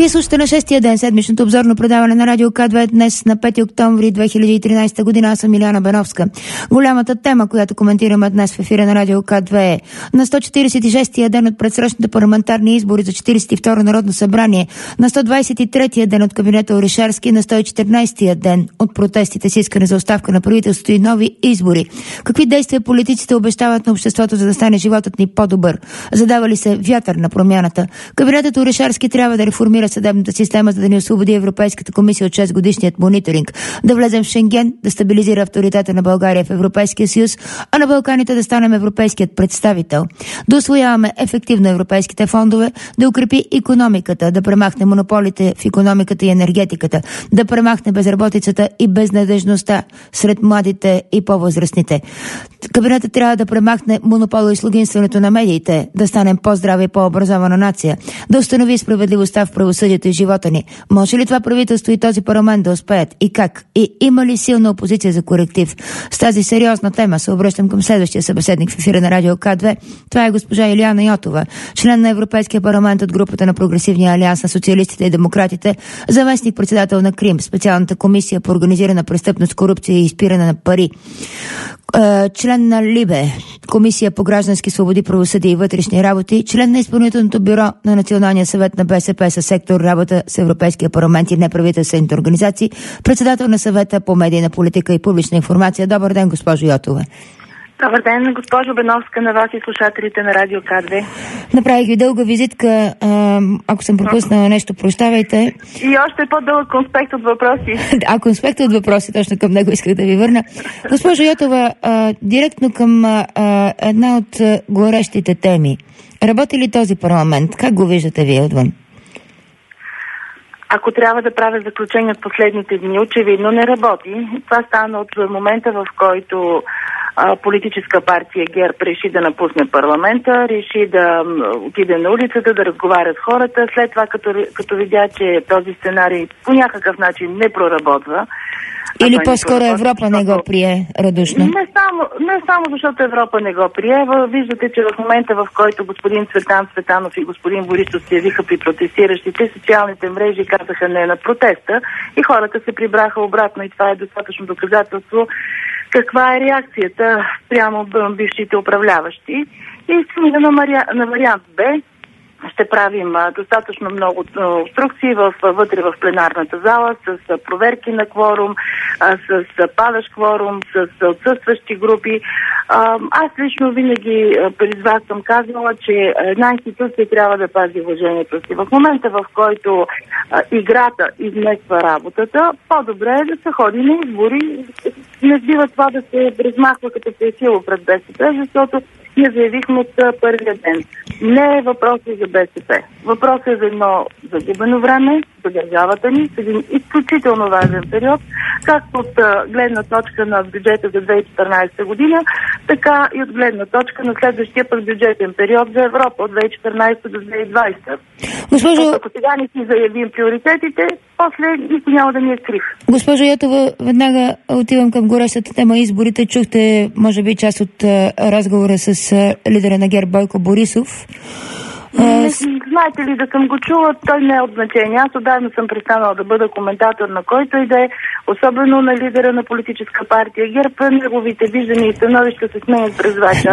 Вие слушате на 6-тия ден седмичното обзорно предаване на Радио К2 днес на 5 октомври 2013 година. Аз съм Иляна Беновска. Голямата тема, която коментираме днес в ефира на Радио К2 е на 146-тия ден от предсрочните парламентарни избори за 42-ро Народно събрание, на 123-тия ден от кабинета Орешарски, на 114-тия ден от протестите с искане за оставка на правителството и нови избори. Какви действия политиците обещават на обществото, за да стане животът ни по-добър? Задава ли се вятър на промяната? Кабинетът Орешарски трябва да реформира съдебната система, за да ни освободи Европейската комисия от 6-годишният мониторинг, да влезем в Шенген, да стабилизира авторитета на България в Европейския съюз, а на Балканите да станем европейският представител, да усвояваме ефективно европейските фондове, да укрепи икономиката, да премахне монополите в икономиката и енергетиката, да премахне безработицата и безнадежността сред младите и по-възрастните. Кабинетът трябва да премахне монопола и слугинстването на медиите, да станем по-здрава и по-образована нация, да установи справедливостта в правосъдието и живота ни. Може ли това правителство и този парламент да успеят? И как? И има ли силна опозиция за коректив? С тази сериозна тема се обръщам към следващия събеседник в ефира на Радио К2. Това е госпожа Илияна Йотова, член на Европейския парламент от групата на Прогресивния алианс на социалистите и демократите, заместник-председател на КРИМ, специалната комисия по организирана престъпност, корупция и изпиране на пари, член на ЛИБЕ, Комисия по граждански свободи, правосъдие и вътрешни работи, член на изпълнителното бюро на Националния съвет на БСП със сектор работа с Европейския парламент и неправителствените организации, председател на съвета по медийна политика и публична информация. Добър ден, госпожо Йотова. Добър ден, госпожо Беновска, на вас и слушателите на Радио К2. Направих ви дълга визитка, ако съм пропуснала нещо, прощавайте. И още по-дълъг конспект от въпроси. Конспект от въпроси, точно към него исках да ви върна. Госпожо Йотова, директно към една от горещите теми. Работи ли този парламент? Как го виждате вие отвън? Ако трябва да правя заключение от последните дни, очевидно не работи. Това стана от момента, в който политическа партия ГЕРБ реши да напусне парламента, реши да отиде на улицата, да разговаря с хората. След това, като видя, че този сценарий по някакъв начин не проработва. Или по-скоро Европа не го прие радушно? Не само защото Европа не го прие. Виждате, че в момента, в който господин Цветан Цветанов и господин Борисов се явиха при протестиращите, социалните мрежи казаха не на протеста и хората се прибраха обратно, и това е достатъчно доказателство каква е реакцията прямо бившите управляващи. И стига на вариант Б. Ще правим достатъчно много обструкции вътре в пленарната зала, с проверки на кворум, с падащ кворум, с отсъстващи групи. Аз лично винаги през вас съм казвала, че една институция трябва да пази уважението си. В момента, в който играта измества работата, по-добре е да се ходи на избори. Не бива това да се размахва като пресило пред БСП, защото ние заявихме от първия ден. Не е въпросът за БСП. Въпросът е за едно загубено време за държавата ни, в един изключително важен период, както от гледна точка на бюджета за 2014 година, така и от гледна точка на следващия път бюджетен период за Европа от 2014 до 2020. Госпожо... Ако сега не си заявим приоритетите, после никой няма да ни е крив. Госпожо Йотова, веднага отивам към горещата тема изборите. Чухте, може би, част от разговора с лидера на ГЕРБ Бойко Борисов. Знаете ли, да съм го чула, той не е от значение. Аз отдавна съм престанала да бъда коментатор на който и да е, особено на лидера на политическа партия ГЕРБ. Неговите виждания и становища се сменят през вас.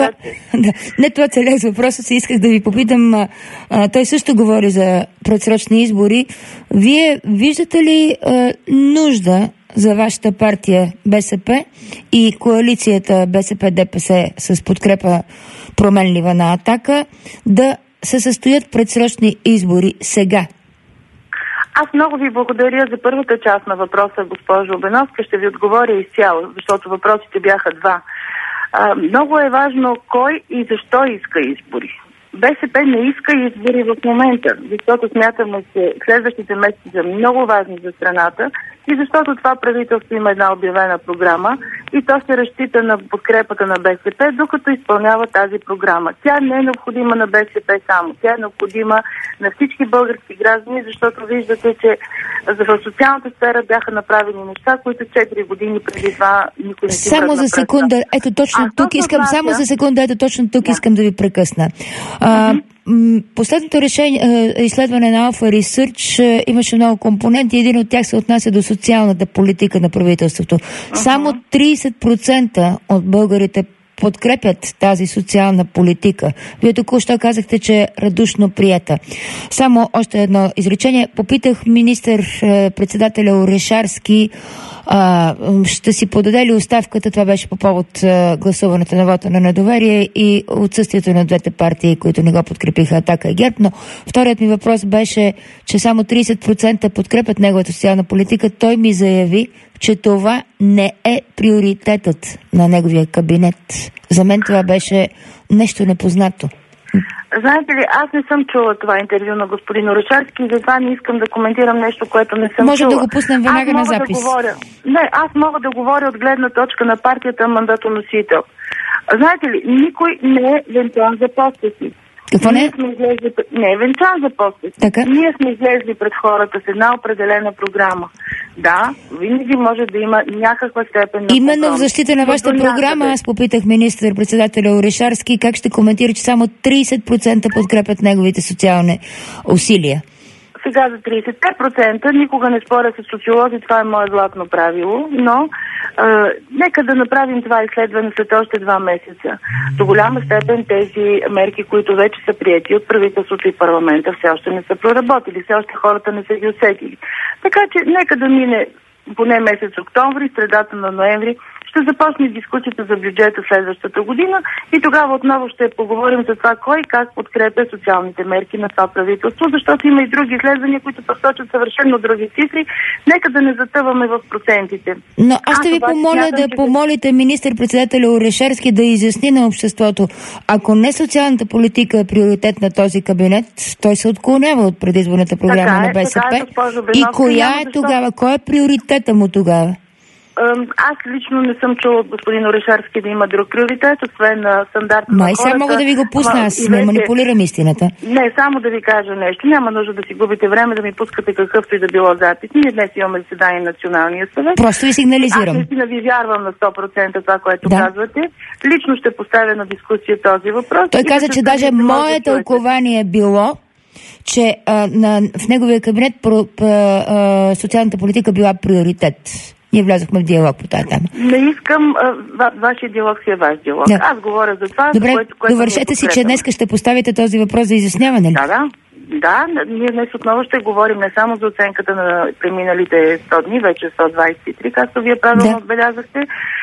Не това целях с въпроса си. Исках да ви попитам. Той също говори за предсрочни избори. Вие виждате ли нужда за вашата партия БСП и коалицията БСП-ДПС с подкрепа променлива на Атака да се състоят предсрочни избори сега? Аз много ви благодаря за първата част на въпроса, госпожо Беновска. Ще ви отговоря изцяло, защото въпросите бяха два. Много е важно кой и защо иска избори. БСП не иска избори в момента, защото смятаме, че следващите месеци са много важни за страната и защото това правителство има една обявена програма и то се разчита на подкрепата на БСП, докато изпълнява тази програма. Тя не е необходима на БСП само, тя е необходима на всички български граждани, защото виждате, че в социалната сфера бяха направени неща, които 4 години преди това никой не си върна. Само за секунда, ето точно тук искам да ви прекъсна. Последното изследване на Alpha Research имаше много компоненти. Един от тях се отнася до социалната политика на правителството. Само 30% от българите подкрепят тази социална политика. Вие току-що казахте, че е радушно приета. Само още едно изречение. Попитах министър-председателя Орешарски ще си подаде ли оставката. Това беше по повод гласуването на вота на недоверие и отсъствието на двете партии, които не го подкрепиха, Атака и ГЕРБ. Но вторият ми въпрос беше, че само 30% подкрепят неговата социална политика. Той ми заяви, че това не е приоритетът на неговия кабинет. За мен това беше нещо непознато. Знаете ли, аз не съм чула това интервю на господин Орешарски и затова не искам да коментирам нещо, което не съм Може чула. Да го пуснем веднага на запис. Аз мога да говоря от гледна точка на партията мандатоносител. Знаете ли, никой не е венчан за поста си. Какво не? Не е венчан за поста си. Така? Ние сме излезли пред хората с една определена програма. Да, винаги може да има някаква степен на Именно в защита на вашата програма аз попитах министър-председателя Орешарски как ще коментира, че само 30% подкрепят неговите социални усилия. Сега за 30% никога не споря с социолози, това е мое златно правило, но нека да направим това изследване след още 2 месеца. До голяма степен тези мерки, които вече са приети от правителството и парламента, все още не са проработили, все още хората не са ги усетили. Така че нека да мине поне месец октомври, средата на ноември, ще започне дискусията за бюджета следващата година и тогава отново ще поговорим за това кой как подкрепя социалните мерки на това правителство, защото има и други изследвания, които посочат съвършено други цифри. Нека да не затъваме в процентите. Но аз ще ви помоля помолите министър-председателя Орешарски да изясни на обществото, ако не социалната политика е приоритет на този кабинет, той се отклонява от предизборната програма на БСП. И коя е тогава? Кой е приоритета му тогава? Аз лично не съм чула от господин Орешарски да има друг приоритет, освен на стандарта на хората. Сега мога да ви го пусна, аз не манипулирам истината. Не, само да ви кажа нещо. Няма нужда да си губите време да ми пускате какъвто и да било запис. Ние днес имаме заседание на Националния съвет. Просто ви сигнализирам. Аз наистина ви вярвам на 100% това, което казвате. Лично ще поставя на дискусия този въпрос. Той каза, че даже мое тълкование е било, че в неговия кабинет социалната политика била приоритет. Ние влязохме в диалог по тази тема. Не искам, вашия диалог си е ваш диалог. Да. Аз говоря за това, добре, което довършете си, че днес ще поставите този въпрос за изясняване ли? Да, ние днес отново ще говорим не само за оценката на преминалите 100 дни, вече 123, както вие правилно отбелязахте,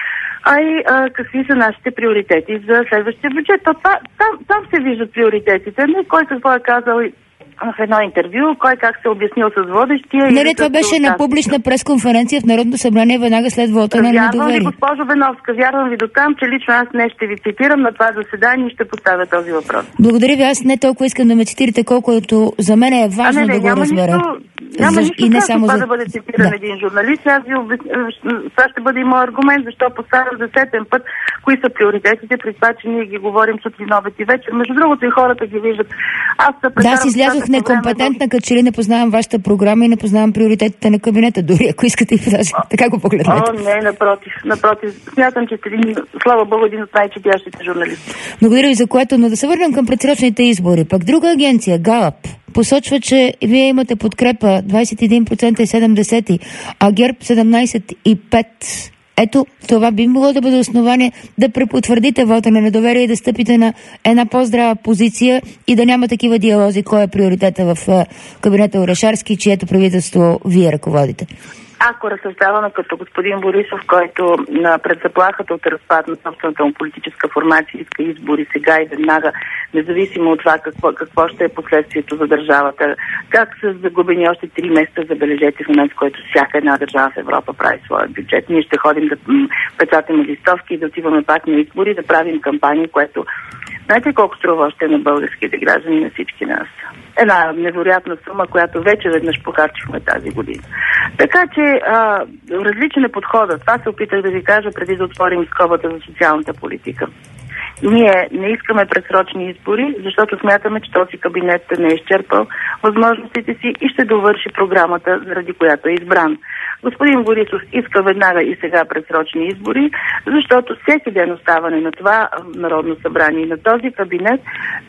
а и какви са нашите приоритети за следващия бюджет. Там се виждат приоритетите, не кой какво е казал в едно интервю, кой как се обяснил с водещия. Не, това беше на публична пресконференция в Народното събрание веднага след вота на недоверие. Вярвам ви, госпожо Беновска, вярвам ви до там, че лично аз не ще ви цитирам на това заседание и ще поставя този въпрос. Благодаря ви, аз не толкова искам да ме цитирате, колкото за мен е важно да го разбера. Няма нищо и не само това да бъде цитиран един журналист. Аз ви това ще бъде и мой аргумент, защо поставям за сетен път кои са приоритетите, при това, че ние ги говорим сутрин, обед и вечер. Между другото и хората ги виждат. Аз излязох некомпетентна, като че ли не познавам вашата програма и не познавам приоритетите на кабинета, дори ако искате и даже така го погледнете. Не, напротив. Смятам, че сте слава Богу, един от най-четящите журналисти. Благодаря ви за което, но да се върнем към предсрочните избори. Пък друга агенция, Галап, посочва, че вие имате подкрепа 21,7%, а ГЕРБ 17,5%. Ето, това би могло да бъде основание да препотвърдите вота на недоверие и да стъпите на една по-здрава позиция и да няма такива диалози, кой е приоритета в кабинета Орешарски, чието правителство вие ръководите. Ако разсъждаваме като господин Борисов, който пред заплахата от разпад на собствената му политическа формация иска избори сега и веднага, независимо от това какво ще е последствието за държавата, как са загубени още 3 месеца, забележете, в момент, в който всяка една държава в Европа прави своя бюджет. Ние ще ходим да печатаме листовки и да отиваме пак на избори, да правим кампании, което знаете колко струва още на българските граждани, на всички нас? Една невероятна сума, която вече веднъж похарчихме тази година. Така че различен е подходът. Това се опитах да ви кажа преди да отворим скобата за социалната политика. Ние не искаме предсрочни избори, защото смятаме, че този кабинет не е изчерпал възможностите си и ще довърши програмата, заради която е избран. Господин Борисов иска веднага и сега предсрочни избори, защото всеки ден оставане на това Народно събрание и на този кабинет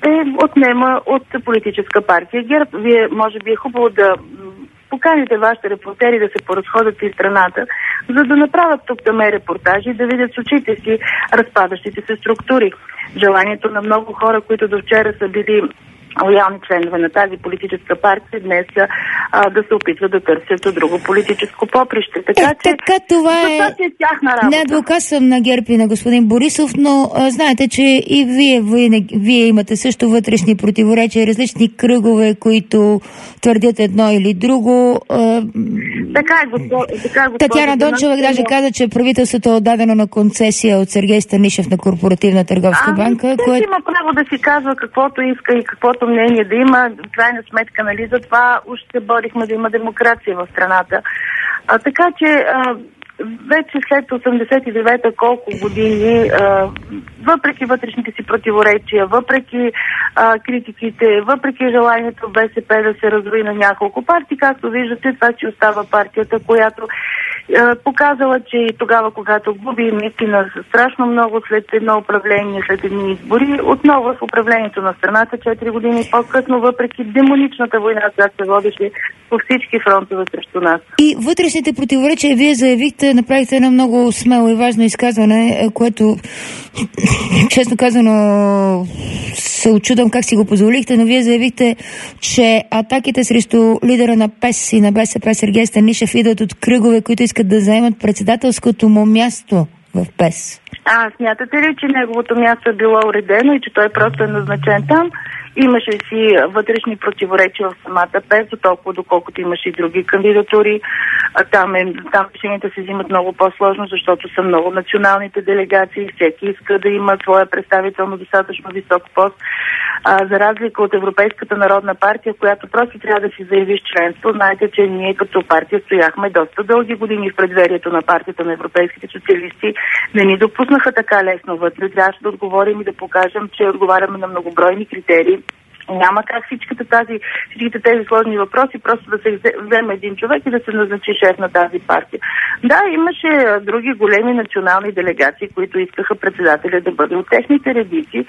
отнема от политическа партия ГЕРБ. Вие може би е хубаво да поканите вашите репортери да се поразходят из страната, за да направят тук-там репортажи и да видят с очите си разпадащите се структури. Желанието на много хора, които до вчера са били лоялни членове на тази политическа партия, днес да се опитват да търсят от друго политическо поприще. Така това е тяхна работа. Не адвокатствам на ГЕРБ и на господин Борисов, но знаете, че и вие имате също вътрешни противоречия, различни кръгове, които твърдят едно или друго. Така е, госпожо. Татяна Дончева даже каза, че правителството е отдадено на концесия от Сергей Станишев на Корпоративна търговска банка. Всеки има право да си казва каквото иска и каквото мнение да има. В крайна сметка, нали, за това уж се борихме да има демокрация в страната. Така че вече след 89-та колко години, въпреки вътрешните си противоречия, въпреки критиките, въпреки желанието БСП да се раздрои на няколко партии, както виждате, това си остава партията, която показала, че и тогава, когато губи наистина страшно много след едно управление, след едни избори, отново в управлението на страната 4 години по-късно, въпреки демоничната война, която се водеше по всички фронтове срещу нас. И вътрешните противоречия, вие заявихте, направихте едно много смело и важно изказване, което, честно казано, се очудвам как си го позволихте, но вие заявихте, че атаките срещу лидера на ПЕС и на БСП Сергей Станишев идват от кръгове, които искат да заемат председателското му място в ПЕС. Смятате ли, че неговото място е било уредено и че той просто е назначен там? Имаше си вътрешни противоречия в самата ПЕС, толкова доколкото имаше и други кандидатури. Там решенията се взимат много по-сложно, защото са много националните делегации. Всеки иска да има своя представител на достатъчно висок пост. За разлика от Европейската народна партия, която просто трябва да си заявиш членство. Знаете, че ние като партия стояхме доста дълги години в предверието на партията на европейските социалисти. Не ни допуснаха така лесно вътре. Трябваше да отговорим и да покажем, че отговаряме на многобройни критерии. Няма как всичките тези сложни въпроси просто да се вземе един човек и да се назначи шеф на тази партия. Да, имаше други големи национални делегации, които искаха председателя да бъде от техните редици.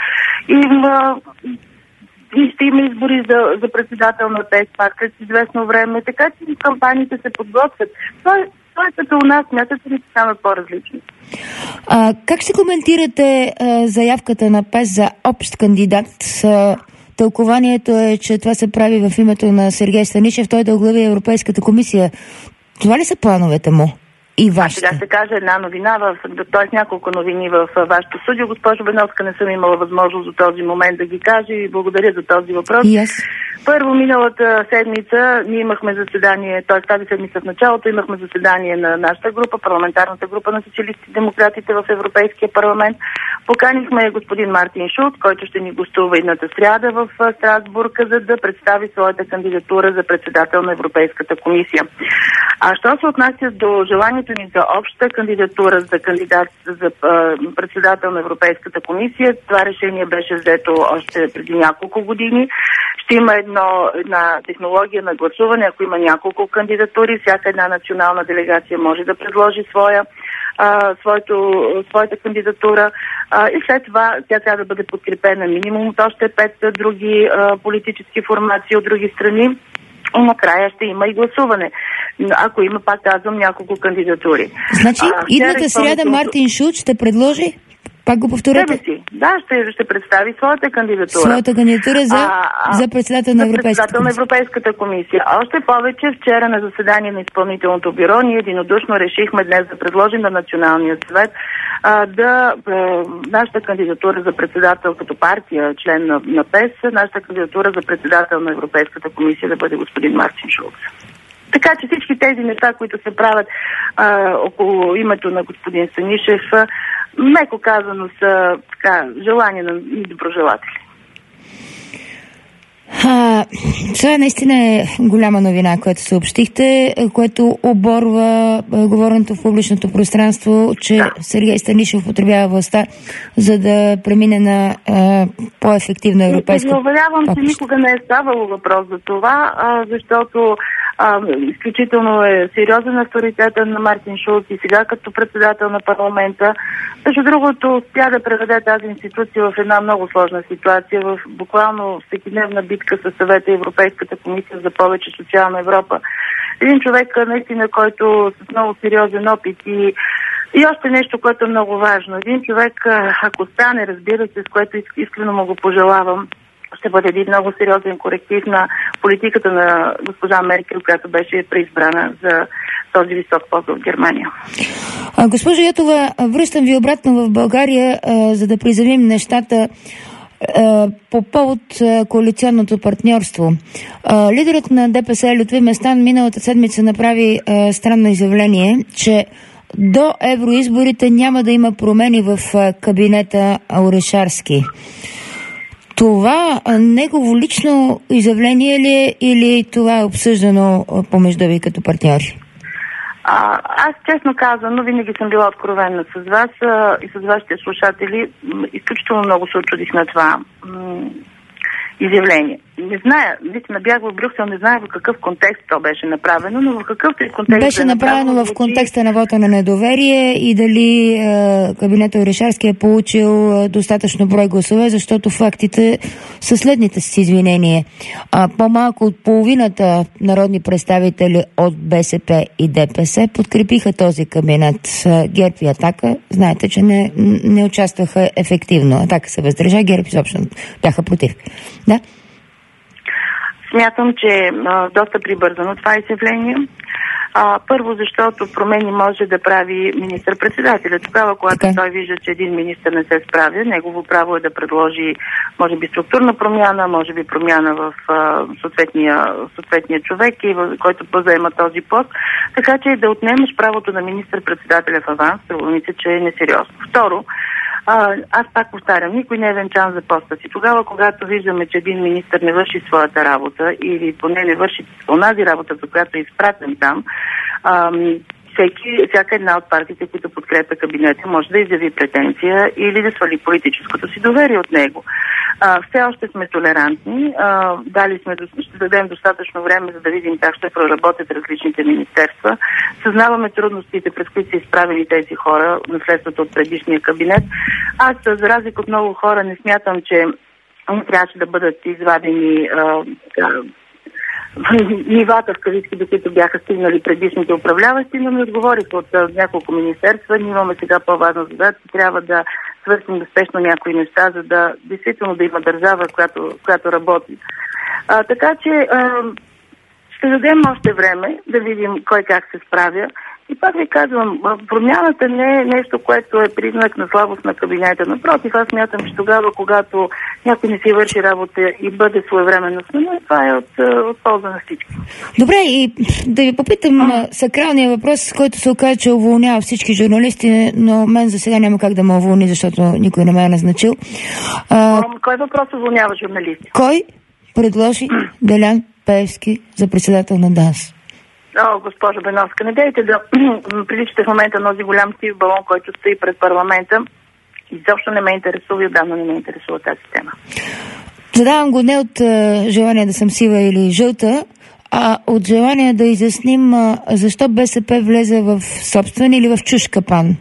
И ще има избори за председател на ПЕС пак след известно време, така че кампаниите се подготвят. Това е като у нас, смятате ли, че станат по-различни? Как ще коментирате заявката на ПЕС за общ кандидат? Тълкованието е, че това се прави в името на Сергей Станишев, той да оглави Европейската комисия. Това ли са плановете му? И вашите? Сега ще кажа една новина, т.е. няколко новини в вашето студио. Госпожо Беновска, не съм имала възможност до този момент да ги кажа и благодаря за този въпрос. Yes. Първо, миналата седмица ние имахме заседание, т.е. тази седмица в началото имахме заседание на нашата група, парламентарната група на социалистите и демократите в Европейския парламент. Поканихме господин Мартин Шулц, който ще ни гостува едната сряда в Страсбург, за да представи своята кандидатура за председател на Европейската комисия. А що се отнася до желанието ни за обща кандидатура за кандидат за председател на Европейската комисия, това решение беше взето още преди няколко години. Ще има една технология на гласуване, ако има няколко кандидатури, всяка една национална делегация може да предложи своята кандидатура и след това тя трябва да бъде подкрепена минимум от още 5 други политически формации от други страни. И накрая ще има и гласуване. Ако има, пак казвам, няколко кандидатури. Значи, идната сряда Мартин Шулц ще предложи? Пак го повторете? Да, ще представи своята кандидатура. Своята кандидатура за председател на Европейската комисия. Още повече, вчера на заседание на изпълнителното бюро ние единодушно решихме днес да предложим на Националния съвет нашата кандидатура за председател като партия, член на ПЕС, нашата кандидатура за председател на Европейската комисия да бъде господин Мартин Шулц. Така че всички тези неща, които се правят около името на господин Станишев, меко казано са желания на доброжелатели. Това наистина е голяма новина, която съобщихте, което оборва говоренето в публичното пространство, че Сергей Станишев употребява властта, за да премине на по-ефективно европейско. Уверявам, че никога не е ставало въпрос за това, защото Изключително е сериозен авторитета на Мартин Шулц и сега като председател на парламента. Между другото, успя да преведе тази институция в една много сложна ситуация, в буквално всекидневна битка със Съвета и Европейската комисия за повече социална Европа. Един човек, наистина, който с много сериозен опит и още нещо, което е много важно. Един човек, ако стане, разбира се, с което искрено му го пожелавам, ще бъде един много сериозен коректив на политиката на госпожа Меркел, която беше преизбрана за този висок пост в Германия. Госпожа Йотова, връщам ви обратно в България, за да приземим нещата по повод коалиционното партньорство. Лидерът на ДПС Лютви Местан миналата седмица направи странно изявление, че до евроизборите няма да има промени в кабинета Орешарски. Това негово лично изявление ли е или това е обсъждано помежду ви като партньори? Аз честно казано винаги съм била откровенна с вас и с вашите слушатели. Изключително много се очудих на това изявление. Не зная, наистина бях в Брюксел, не зная в какъв контекст то беше направено, но в какъвто и контекст беше направено в контекста на вота на недоверие и дали кабинетът Орешарски е получил достатъчно брой гласове, защото фактите са следните с извинение. По-малко от половината народни представители от БСП и ДПС подкрепиха този кабинет. ГЕРБ и Атака, знаете, че не участваха ефективно. Атака се въздържа, ГЕРБ изобщо бяха против. Да? Смятам, че е доста прибързано това изявление. Първо, защото промени може да прави министър-председателя. Тогава, когато той вижда, че един министър не се справя, негово право е да предложи, може би, структурна промяна, може би промяна в съответния човек, който заема този пост. Така че да отнемеш правото на министър-председателя в аванс, струва ми се, че е несериозно. Второ, аз пак повтарям, никой не е венчан за поста си. Тогава, когато виждаме, че един министър не върши своята работа или поне не върши онази работа, за която е изпратен там, всяка една от партиите, които подкрепя кабинета, може да изяви претенция или да свали политическото си доверие от него. Все още сме толерантни, ще дадем достатъчно време, за да видим как ще проработят различните министерства. Съзнаваме трудностите, пред които са изправени тези хора, наследството от предишния кабинет. Аз, за разлика от много хора, не смятам, че трябваше да бъдат извадени нивата, в кавички, до които бяха стигнали предишните управляващи, но ми отговориха от няколко министерства. Ние имаме сега по-важна задача, трябва да свършим успешно някои неща, за да действително да има държава, която работи. Така че ще дадем още време да видим кой как се справя. И пак ви казвам, промяната не е нещо, което е признак на слабост на кабинета. Напротив, аз смятам, че тогава, когато някой не си върши работа и бъде своевременно сменен, това е от полза на всички. Добре, и да ви попитам сакралния въпрос, който се оказа, че уволнява всички журналисти, но мен за сега няма как да ме уволни, защото никой не ме е назначил. Кой въпрос уволнява журналисти? Кой предложи Делян Пеевски за председател на ДАНС? Госпожо Беновска, не дейте да приличате в момента на този голям сив балон, който стои пред парламента. Изобщо не ме интересува и отдавна не ме интересува тази тема. Задавам го не от желание да съм сива или жълта, а от желание да изясним защо БСП влезе в собствен или в чуж капан.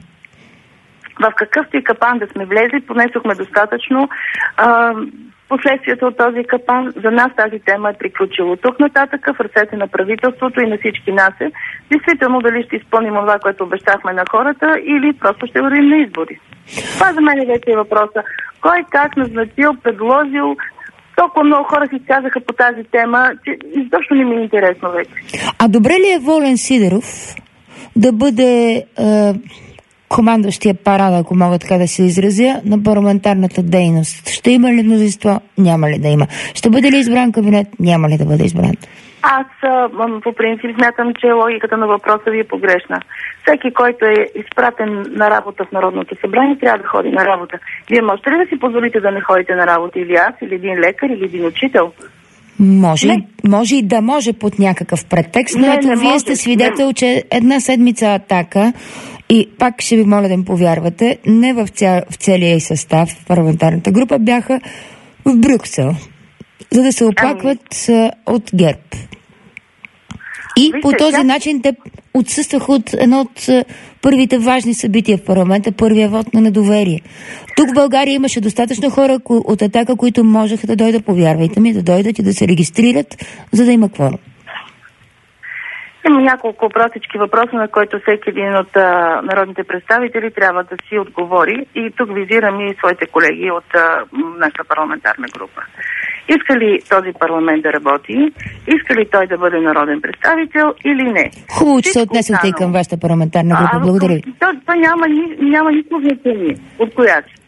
В какъвто и капан да сме влезли, понесохме достатъчно последствията от този капан. За нас тази тема е приключила. Тук нататък в ръцете на правителството и на всички нас е действително дали ще изпълним това, което обещахме на хората, или просто ще вървим на избори. Това за мен вече е въпроса. Кой как назначил, предложил. Толкова много хора си казаха по тази тема, че изобщо не ми е интересно вече. А добре ли е Волен Сидеров да бъде командващия парада, ако мога така да се изразя, на парламентарната дейност? Ще има ли мнозинство? Няма ли да има? Ще бъде ли избран кабинет? Няма ли да бъде избран? Аз по принцип смятам, че логиката на въпроса ви е погрешна. Всеки, който е изпратен на работа в Народното събрание, трябва да ходи на работа. Вие можете ли да си позволите да не ходите на работа? Или аз, или един лекар, или един учител? Може и да може под някакъв претекст, но ето вие сте свидетел, че една седмица Атака, и пак ще ви моля да им повярвате, не в целия и състав, в парламентарната група, бяха в Брюксел, за да се оплакват от ГЕРБ. И по този начин те отсъстваха от едно от първите важни събития в парламента, първия вод на недоверие. Тук в България имаше достатъчно хора от Атака, които можеха да дойдат, повярвайте ми, да дойдат и да се регистрират, за да има кворум. Има няколко простички въпроса, на който всеки един от народните представители трябва да си отговори. И тук визирам и своите колеги от нашата парламентарна група. Иска ли този парламент да работи? Иска ли той да бъде народен представител или не? Хубаво, че се отнесете и към вашата парламентарна група. Благодаря ви. То няма никакво значение от коя си.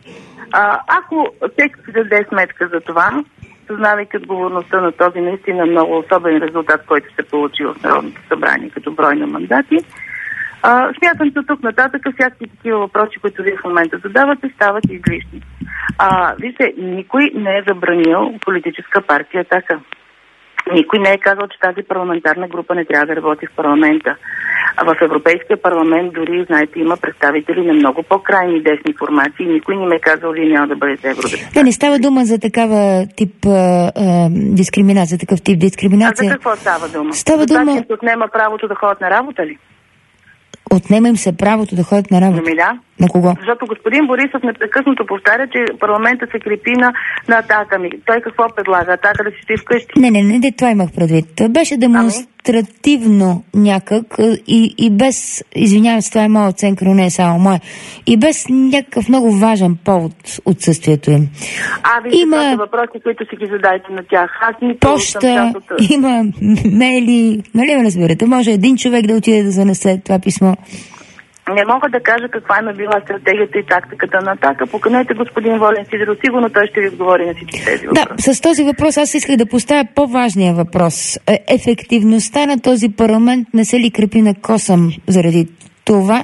Ако всеки си даде сметка за това, съзнавайки отговорността на този наистина много особен резултат, който се получи в Народното събрание като брой на мандати, смятам, че тук нататък всякакви такива въпроси, които вие в момента задавате, стават излишни. Вижте, никой не е забранил политическа партия Атака. Никой не е казал, че тази парламентарна група не трябва да работи в парламента. В Европейския парламент дори, знаете, има представители на много по-крайни десни формации. Никой не ме е казал, вие няма да бъдете евродепутат. Не става дума за такава тип дискриминация, такъв тип дискриминация. За какво става дума? Става дума... Това, че се отнема правото да ходят на работа ли? Отнема им се правото да ходят на работа. Да. На кого? Защото господин Борисов непрекъснато повтаря, че парламента се крепи на Атака. Той какво предлага? Атака да си стои вкъщи? Не, това имах предвид. Беше демонстративно някак и без, извинявам се, това е моя оценка, но не е само моя, и без някакъв много важен повод отсъствието им. Това са въпроси, които си ги задайте на тях. Поща, има мейли, нали ме разбирате? Може един човек да отиде да занесе това писмо. Не мога да кажа каква е била стратегията и тактиката на Атака. Поканете господин Волен Сидеров, сигурно той ще ви отговори на всички тези въпроси. Да, с този въпрос аз исках да поставя по-важния въпрос. Ефективността на този парламент не се ли крепи на косъм заради това,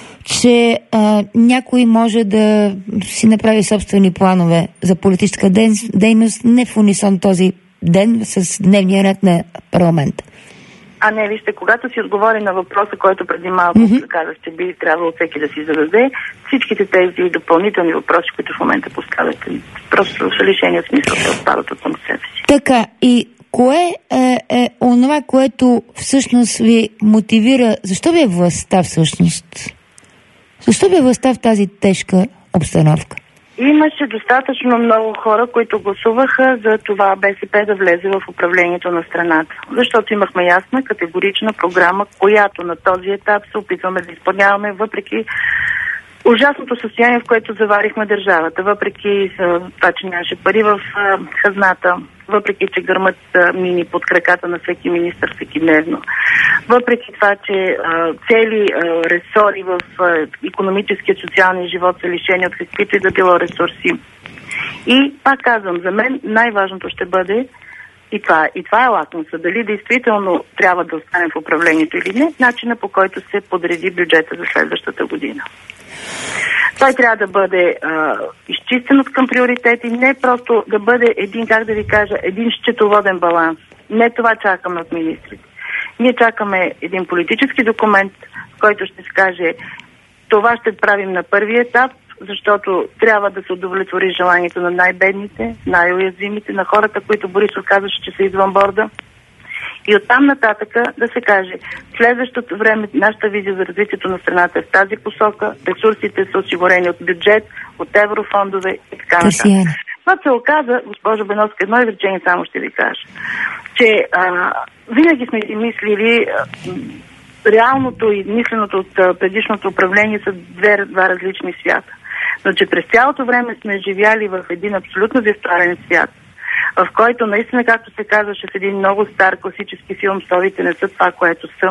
че някой може да си направи собствени планове за политическа дейност не в унисон този ден с дневния ред на парламента? Не, вижте, когато си отговори на въпроса, който преди малко казах, че би трябвало всеки да си зададе, всичките тези допълнителни въпроси, които в момента поставяте, просто са лишени от смисъл, да отпадат от към себе си. Така, и кое е онова, което всъщност ви мотивира? Защо ви е властта всъщност? Защо ви е властта в тази тежка обстановка? Имаше достатъчно много хора, които гласуваха за това БСП да влезе в управлението на страната. Защото имахме ясна, категорична програма, която на този етап се опитваме да изпълняваме, въпреки ужасното състояние, в което заварихме държавата, въпреки това, че нямаше пари в хазната, въпреки че гърмат мини под краката на всеки министър всекидневно, въпреки това, че цели ресори в икономическия и социалния живот са лишени от каквито и да било ресурси. И пак казвам, за мен най-важното ще бъде и това е лакмуса, дали действително трябва да останем в управлението или не, начина по който се подреди бюджета за следващата година. Той трябва да бъде изчистен от към приоритети, не просто да бъде един счетоводен баланс. Не това чакаме от министрите. Ние чакаме един политически документ, който ще се каже, това ще правим на първи етап, защото трябва да се удовлетвори желанието на най-бедните, най-уязвимите, на хората, които Борисов казваше, че са извън борда. И оттам нататъка да се каже, следващото време нашата визия за развитието на страната е в тази посока, ресурсите са осигурени от бюджет, от еврофондове и така нататък. Това се оказа, госпожо Беновска, едно изречение само ще ви кажа, че винаги сме си мислили, реалното и мисленото от предишното управление са два различни свята. Но че през цялото време сме живяли в един абсолютно виртуален свят, в който наистина, както се казваше в един много стар класически филм, совите не са това, което са,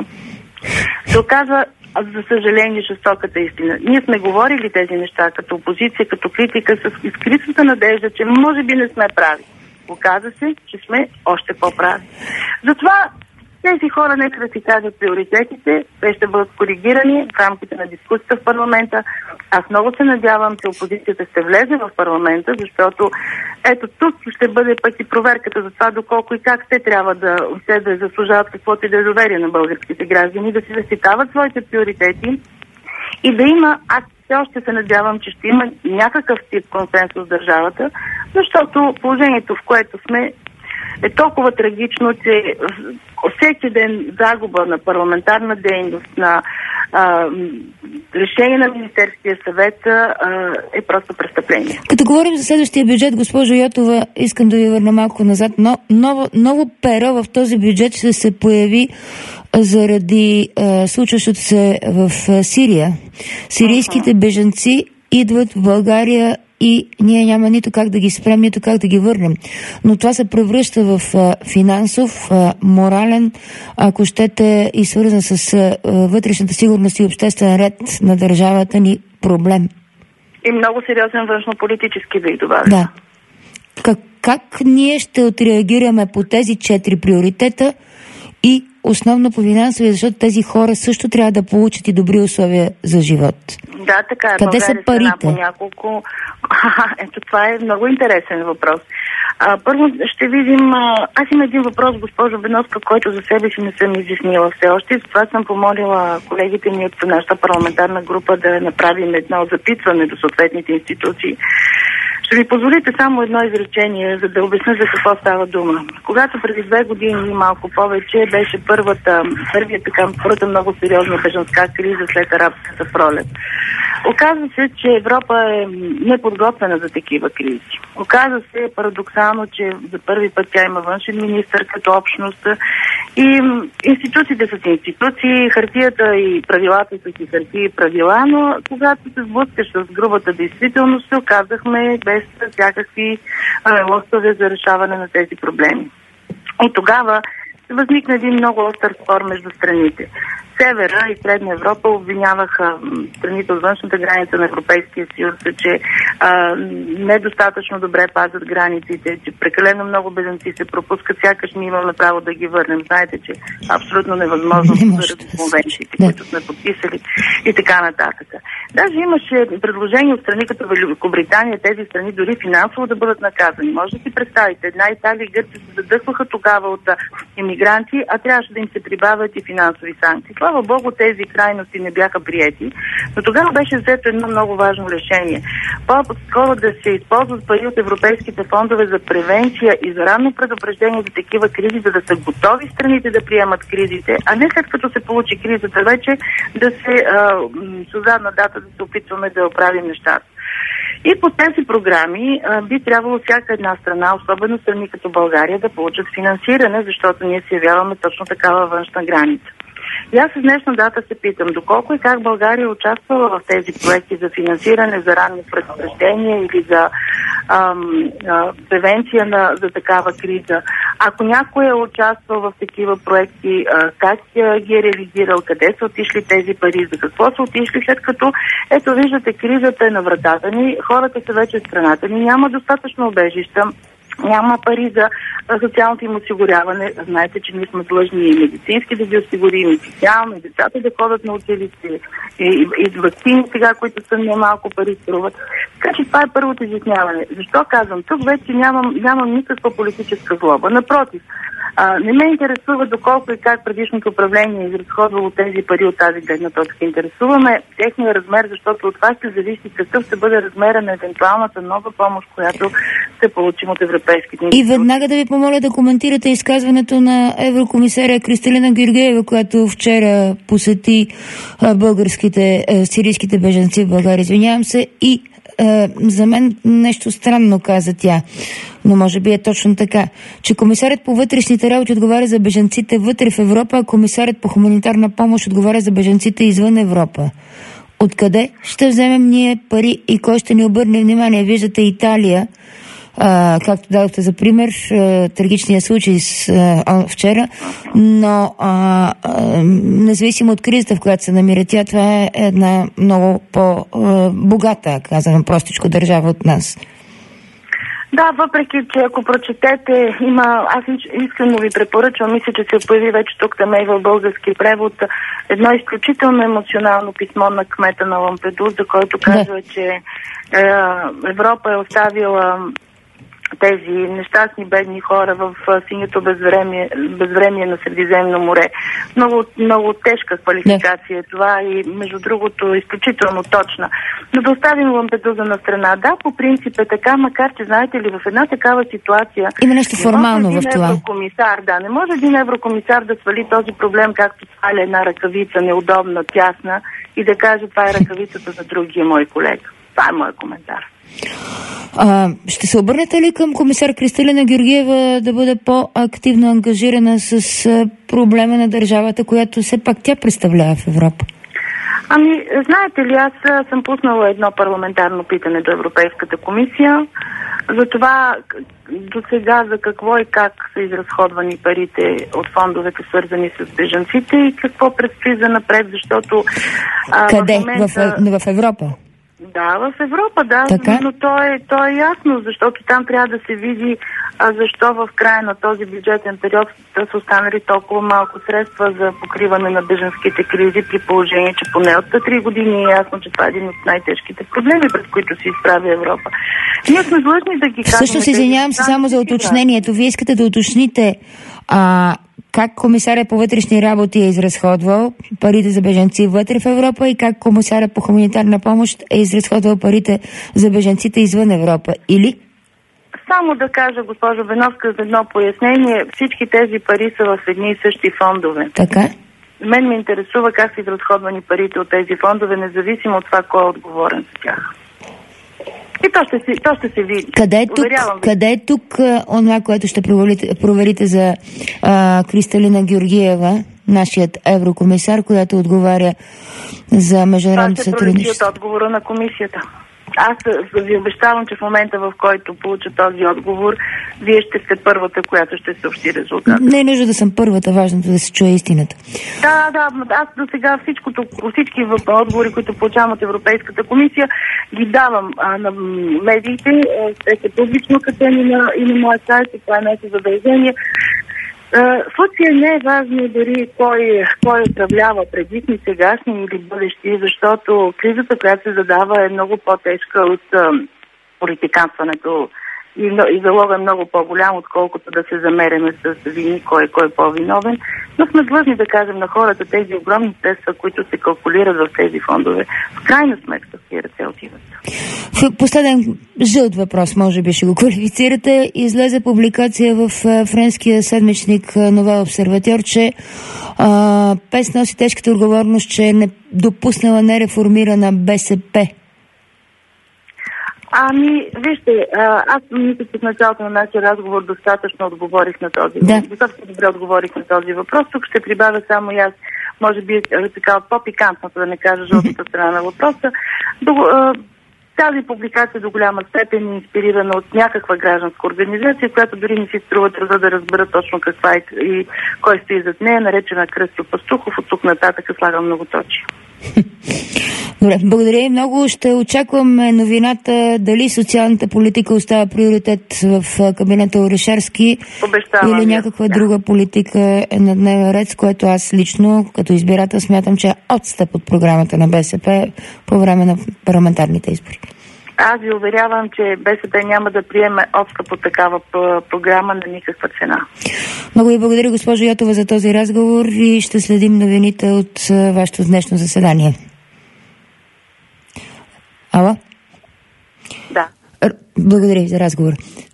се оказва, за съжаление, жестоката истина. Ние сме говорили тези неща като опозиция, като критика, с изкритата надежда, че може би не сме прави. Оказа се, че сме още по-прави. Затова тези хора нека да си кажат приоритетите, те ще бъдат коригирани в рамките на дискусията в парламента. Аз много се надявам, че опозицията ще влезе в парламента, защото ето тук ще бъде пък и проверката за това доколко и как те трябва да заслужават каквото и да е доверие на българските граждани, да си защитават своите приоритети и да има, аз все още се надявам, че ще има някакъв тип консенсус в държавата, защото положението, в което сме, е толкова трагично, че всеки ден загуба на парламентарна дейност, на решение на Министерския съвет е просто престъпление. Като говорим за следващия бюджет, госпожо Йотова, искам да ви върна малко назад. Ново перо в този бюджет ще се появи заради случващото се в Сирия. Сирийските бежанци идват в България и ние няма нито как да ги спрем, нито как да ги върнем. Но това се превръща в финансов, морален, ако щете, и свързан с вътрешната сигурност и обществен ред на държавата ни проблем. И много сериозен външно-политически да и добавя. Да. Как ние ще отреагираме по тези 4 приоритета и основно по финансови, защото тези хора също трябва да получат и добри условия за живот? Да, така е. Къде са парите? Ето, това е много интересен въпрос. Първо ще видим... Аз имам един въпрос, госпожо Беновска, който за себе си не съм изяснила все още. Затова съм помолила колегите ми от нашата парламентарна група да направим едно запитване до съответните институции. Ще ви позволите само едно изречение, за да обясня за какво става дума. Когато преди 2 години и малко повече беше първата много сериозна бежанска криза след арабската пролет. Оказва се, че Европа е неподготвена за такива кризи. Оказва се парадоксално, че за първи път тя има външен министър като общност и институциите са си институции, хартията и правилата са си хартия и правила, но когато се сблъскаш с грубата действителност, се оказахме без всякакви лостове за решаване на тези проблеми. И тогава възникна един много остър спор между страните. Севера и Средна Европа обвиняваха страните от външната граница на Европейския съюз, че недостатъчно добре пазят границите, че прекалено много бежанци се пропускат, сякаш ние имаме право да ги върнем. Знаете, че абсолютно невъзможно заради конвенциите, които сме подписали и така нататък. Даже имаше предложение от страни като Великобритания, тези страни дори финансово да бъдат наказани. Може да си представите, една Италия и Гърция се задъхваха тогава от имигранти, а трябваше да им се прибавят и финансови санкции. Слава Богу, тези крайности не бяха приети, но тогава беше взето едно много важно решение. По-скоро да се използват пари от европейските фондове за превенция и за ранно предупреждение за такива кризи, за да са готови страните да приемат кризите, а не след като се получи кризата вече да се с задна дата да се опитваме да оправим нещата. И по тези програми би трябвало всяка една страна, особено страни като България, да получат финансиране, защото ние се явяваме точно такава външна граница. И аз с днешна дата се питам, доколко и как България е участвала в тези проекти за финансиране, за ранно предупреждение или за превенция за такава криза. Ако някой е участвал в такива проекти, как ги е реализирал, къде са отишли тези пари, за какво са отишли, след като, ето виждате, кризата е на вратата ни, хората са вече в страната ни, няма достатъчно убежища, няма пари за социалното им осигуряване. Знаете, че ние сме длъжни и медицински да ги осигурим, и социално, и децата да ходят на училище, и ваксини сега, които са немалко пари струват. Така че това е първото изясняване. Защо казвам? Тук вече нямам никаква политическа злоба. Напротив, не ме интересува доколко и как предишното управление е изразходвало тези пари от тази гледна точка. Интересуваме техния размер, защото от това ще зависи какъв ще бъде размера на евентуалната нова помощ, която ще получим от европейските институции. И веднага да ви помоля да коментирате изказването на еврокомисаря Кристалина Георгиева, която вчера посети сирийските бежанци в България. Извинявам се, и за мен нещо странно каза тя, но може би е точно така, че комисарят по вътрешните работи отговаря за бежанците вътре в Европа, а комисарят по хуманитарна помощ отговаря за бежанците извън Европа. Откъде ще вземем ние пари и кой ще ни обърне внимание? Виждате Италия, както дадохте за пример, трагичния случай вчера, но независимо от кризата, в която се намира тя, това е една много по-богата, казвам простичко, държава от нас. Да, въпреки че ако прочетете, аз искрено ви препоръчвам, мисля, че се появи вече тук там и в български превод, едно изключително емоционално писмо на кмета на Лампедуза, който казва, че Европа е оставила тези нещастни бедни хора в синято безвремие на Средиземно море. Много, много тежка квалификация е това и между другото изключително точна. Но да оставим Лампедуза на страна. Да, по принцип е така, макар че знаете ли, в една такава ситуация има нещо формално в това. Не може един еврокомисар да свали този проблем, както сваля една ръкавица неудобна, тясна и да каже това е ръкавицата за другия мой колега. Това е моят коментар. Ще се обърнете ли към комисар Кристалина Георгиева да бъде по-активно ангажирана с проблема на държавата, която все пак тя представлява в Европа? Ами, знаете ли, аз съм пуснала едно парламентарно питане до Европейската комисия за това до сега за какво и как са изразходвани парите от фондовете, свързани с бежанците и какво предстои за напред, защото... Къде? В Европа? Да, в Европа, да, така? Но то е ясно, защото там трябва да се види защо в края на този бюджетен период да са останали толкова малко средства за покриване на бежанските кризи, при положение, че поне от 3 години е ясно, че това е един от най-тежките проблеми, пред които се изправя Европа. Ние сме длъжни да ги кажем. Всъщност, извинявам се само за уточнението. Вие искате да уточните как комисарят по вътрешни работи е изразходвал парите за бежанци вътре в Европа и как комисарят по хуманитарна помощ е изразходвал парите за бежанците извън Европа, или? Само да кажа, госпожо Беновска, за едно пояснение. Всички тези пари са в едни и същи фондове. Така? Мен ме интересува как са изразходвани парите от тези фондове, независимо от това кой е отговорен за тях. И то ще се види. Къде е тук онова, което ще проверите за Кристалина Георгиева, нашият еврокомисар, която отговаря за международното сътрудничество? Това ще провери от отговора на комисията. Аз ви обещавам, че в момента, в който получа този отговор, вие ще сте първата, която ще съобщи резултата. Не е нужда да съм първата, важното да се чуе истината. Да, аз до сега всички отговори, които получавам от Европейската комисия, ги давам на медиите, те са публично качени и на моя сайт, и това е нещо задължение. В случая не е важно дори кой управлява, предишни, сегашни или бъдещи, защото кризата, която се задава, е много по-тежка от политиканстването и залога е много по-голям, отколкото да се замереме с вини, кой е по-виновен. Но сме длъжни да кажем на хората тези огромни средства, които се калкулират в тези фондове, в крайна сметка в тия ръце отиват. Последен жълт въпрос, може би ще го квалифицирате. Излезе публикация в френския седмичник Нова обсерватьор, че ПЕС носи тежката отговорност, че е допуснала нереформирана БСП. Вижте, аз мисля, че в началото на нашия разговор достатъчно отговорих на този въпрос. Достатъчно добре отговорих на този въпрос. Тук ще прибавя само и аз, може би така от по-пикантното, да не кажа жълтата страна на въпроса. Тази публикация до голяма степен е инспирирана от някаква гражданска организация, която дори не си струва труда да разбера точно каква е и кой стои зад нея, наречена Кръстю Пастухов. От тук нататък слагам многоточие. Добре, благодаря и много. Ще очакваме новината дали социалната политика остава приоритет в кабинета Орешарски или някаква друга политика е на дневен ред, с което аз лично като избирател смятам, че е отстъп от програмата на БСП по време на парламентарните избори. Аз ви уверявам, че БСП няма да приеме отстъп от такава програма на никаква цена. Много ви благодаря, госпожо Йотова, за този разговор и ще следим новините от вашето днешно заседание. Ала? Да. Благодаря ви за разговор.